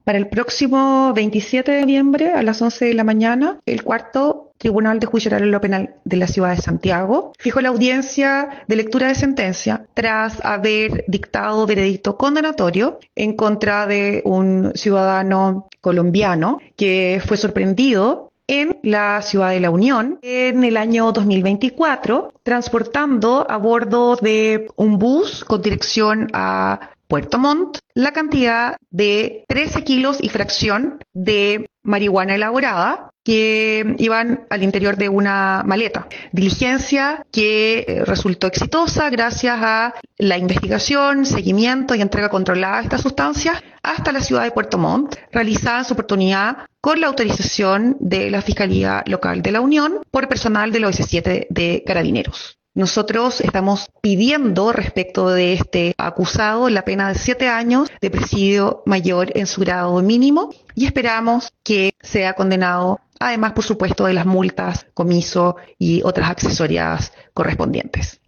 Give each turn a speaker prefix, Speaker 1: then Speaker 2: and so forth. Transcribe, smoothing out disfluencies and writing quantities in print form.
Speaker 1: Para el próximo 27 de noviembre a las 11 de la mañana, el cuarto Tribunal de Juicio Oral en lo Penal de la ciudad de Santiago fijó la audiencia de lectura de sentencia tras haber dictado veredicto condenatorio en contra de un ciudadano colombiano que fue sorprendido en la ciudad de La Unión en el año 2024, transportando a bordo de un bus con dirección a Puerto Montt la cantidad de 13 kilos y fracción de marihuana elaborada que iban al interior de una maleta. Diligencia que resultó exitosa gracias a la investigación, seguimiento y entrega controlada de estas sustancias hasta la ciudad de Puerto Montt, realizada en su oportunidad con la autorización de la Fiscalía Local de la Unión por personal de la OS7 de Carabineros. Nosotros estamos pidiendo respecto de este acusado la pena de 7 años de presidio mayor en su grado mínimo y esperamos que sea condenado, además, por supuesto, de las multas, comiso y otras accesorias correspondientes.